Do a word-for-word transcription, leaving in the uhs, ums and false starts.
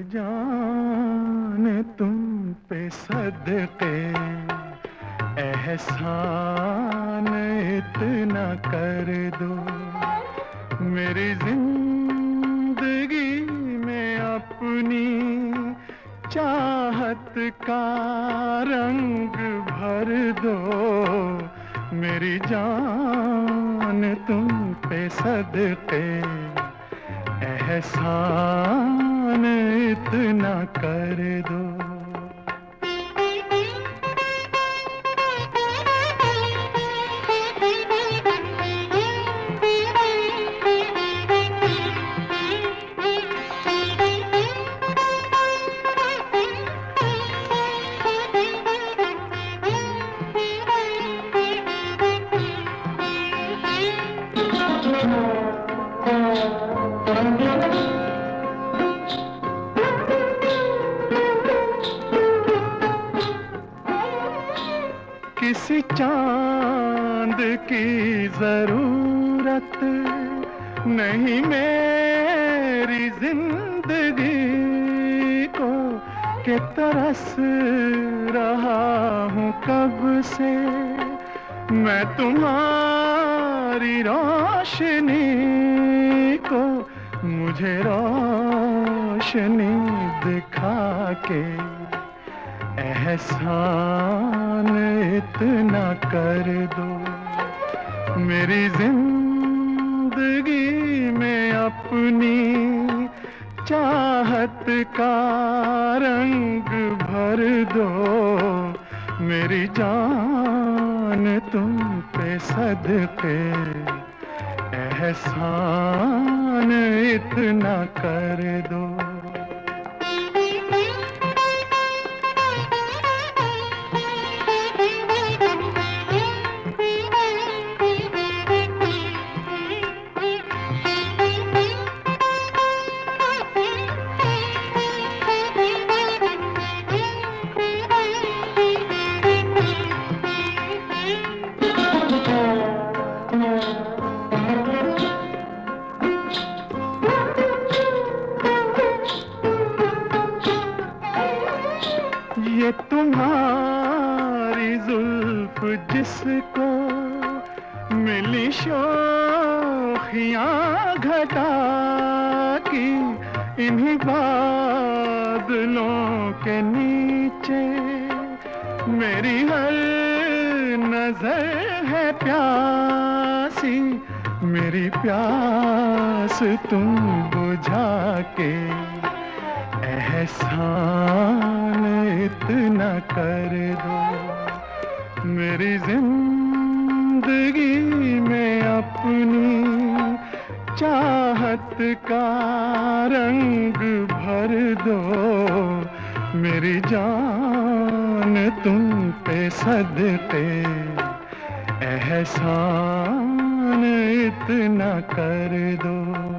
जान तुम पे सदके एहसान इतना कर दो, मेरी जिंदगी में अपनी चाहत का रंग भर दो, मेरी जान तुम पे सदके एहसान इतना कर दो। किसी चांद की जरूरत नहीं मेरी जिंदगी को, कि तरस रहा हूँ कब से मैं तुम्हारी रोशनी को, मुझे रोशनी दिखा के एहसान इतना कर दो, मेरी जिंदगी में अपनी चाहत का रंग भर दो, मेरी जान तुम पे सदके एहसान इतना कर दो। ये तुम्हारी जुल्फ जिसको मिली शोखियाँ घटा की, इन्हीं बादलों के नीचे मेरी हर नजर है प्यासी, मेरी प्यास तुम बुझा के एहसान इतना कर दो, मेरी जिंदगी में अपनी चाहत का रंग भर दो, मेरी जान तुम पे सदके एहसान इतना कर दो।